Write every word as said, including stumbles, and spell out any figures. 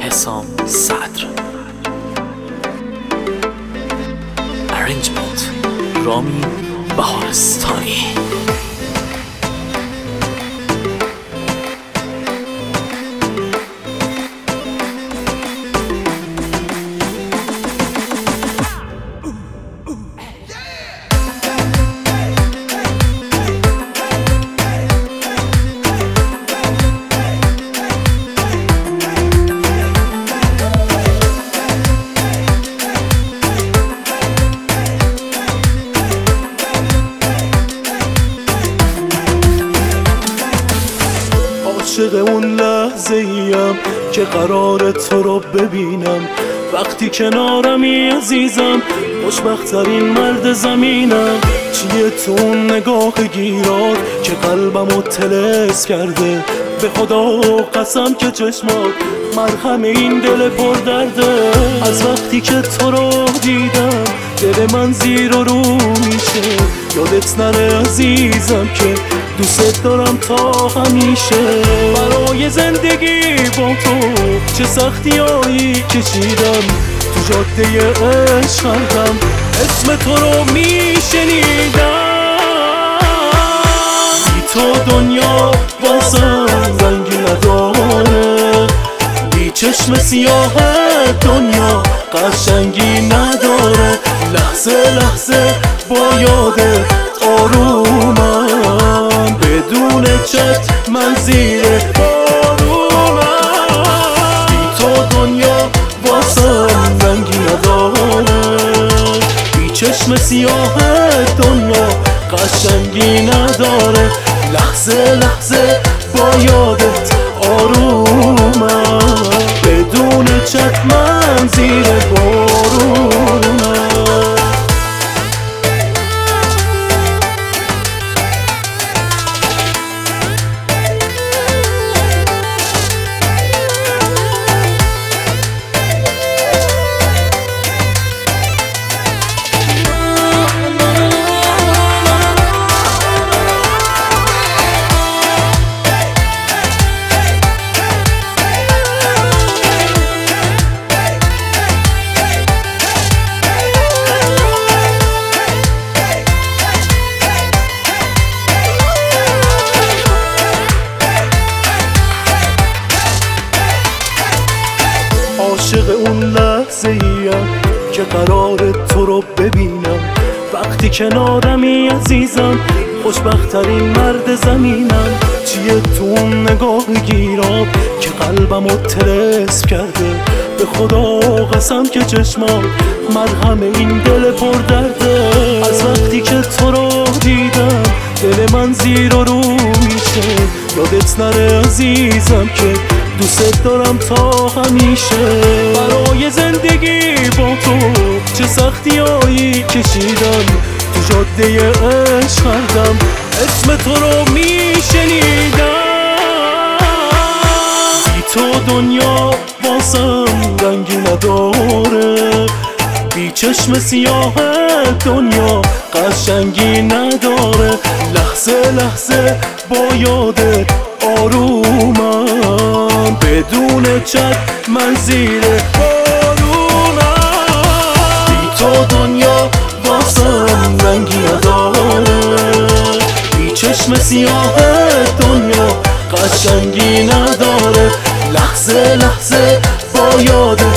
حسام صدر. ارنجمنت رامین بهارستانی. عاشق اون لحظه ایم که قرار تو رو ببینم، وقتی کنارمی عزیزم، خوشبخت‌ترین مرد زمینم. چیه تو اون نگاه گیرات که قلبمو تلس کرده، به خدا قسم که چشمات مرهم این دل پر درده. از وقتی که تو رو دیدم دل من زیر و رو میشه، یادت نره عزیزم که دوست دارم تا همیشه. برای زندگی با تو چه سختیایی کشیدم، تو جاده عشقم اسم تو رو میشنیدم. بی تو دنیا واسم رنگی نداره، بی چشم سیاه دنیا قشنگی نداره. لحظه لحظه با یادت آرومم، بدون چت من زیر بارونم. بی تو دنیا واسم رنگی نداره، بی چشم سیاه دنیا قشنگی نداره. لحظه لحظه با یادت آرومم، بدون چت من زیر بارونم. عاشق اون لحظه ایم که قرار تو رو ببینم، وقتی کنارمی عزیزم، خوشبخت‌ترین مرد زمینم. چیه تو اون نگاه گیرات که قلبمو تلس کرده، به خدا قسم که چشمات مرهم این دل پر درده. از وقتی که تو رو دیدم دل من زیر و رو میشه، یادت نره عزیزم که دوست دارم تا همیشه. برای زندگی با تو چه سختیایی کشیدم، تو جاده عشقم اسم تو رو میشنیدم. بی تو دنیا واسم رنگی نداره، بی چشم سیاه دنیا قشنگی نداره. لحظه لحظه با یادت آرومم، بدون چت من زیر بارونم. بی تو دنیا واسم رنگی نداره، بی چشم سیاه دنیا قشنگی نداره. لحظه لحظه با یادت